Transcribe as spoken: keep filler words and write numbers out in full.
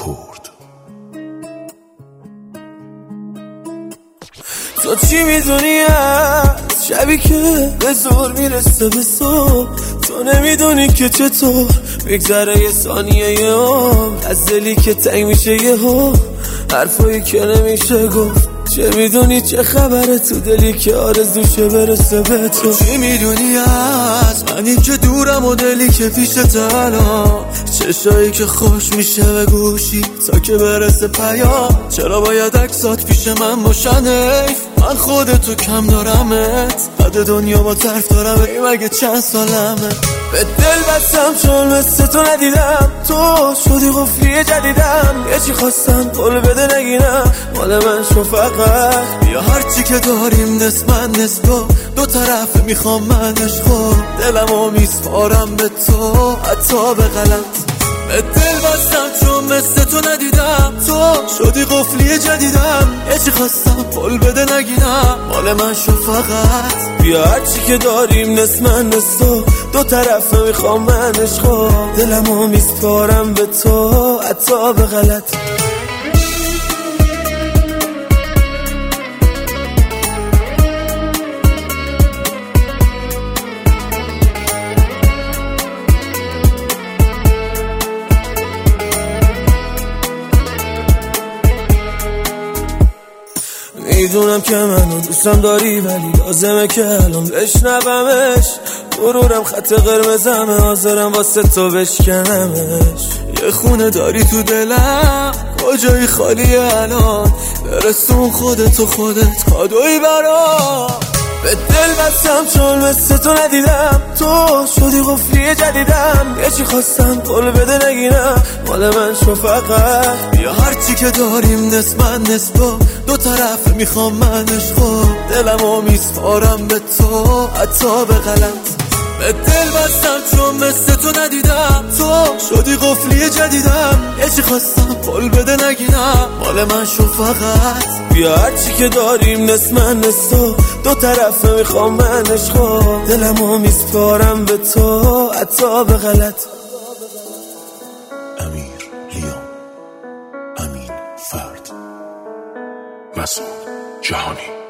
کرد. تو چی میدونی از شبی که به زور میرسه به صبح؟ تو نمیدونی که چطور میگذره یه ثانیه یه هم از دلی که تنگ میشه یه هم حرفایی که نمیشه گفت. چه میدونی چه خبره تو دلی که آرزوشه برسه به تو؟ چی میدونی از منی که دورم و دلی که پیشت الان؟ چشایی که خوش میشه به گوشی تا که برسه پیام. چرا باید عکسات پیش من باشن؟ حیف من خودتو کم دارمت، بعد دنیا با طرف دارم. ای مگه چند سالمه؟ به دل بستم چون مثل تو ندیدم، تو شدی قفلی جدیدم. یه چی خواستم قول بده نگینم، مال من شو فقط. بیا هرچی که داریم نصف من نصف تو، دو طرف میخوام من عشقو، دلمو میسپارم به تو حتی به غلط. به دل بستم چون مثل تو ندیدم، تو شدی قفلی جدیدم. یه چی خواستم قول بده نگینم، مال من شو فقط. بیا هرچی که داریم نصف من نصف تو، دو طرف میخوام من عشقو، دلمو میسپارم به تو حتی به غلط. میدونم که منو دوستم داری ولی لازمه که الان بشنومش. غرورم خط قرمزمه، حاضرم واسه تو بشکنمش. یه خونه داری تو دلم، کجایی خالیه الان؟ برسون خودتو خودت کادوی برام. به دل بستم چون مثل تو ندیدم، تو شدی قفلی جدیدم. یه چی خواستم قول بده نگینم، مال من شو فقط. بیا هرچی که داریم نصف من نصف تو، دو طرف میخوام من عشقو، دلمو میسپارم به تو حتی به غلط. به دل بستم چون مثل تو ندیدم، تو شدی قفلی جدیدم. یه چی خواستم قول بده نگینم، مال من شو فقط. بیا هرچی که داریم نصف من نصف تو، دو طرف میخوام من عشقو، دلمو میسپارم به تو حتی به غلط. امیر لیام، امین فرد، مسعود جهانی.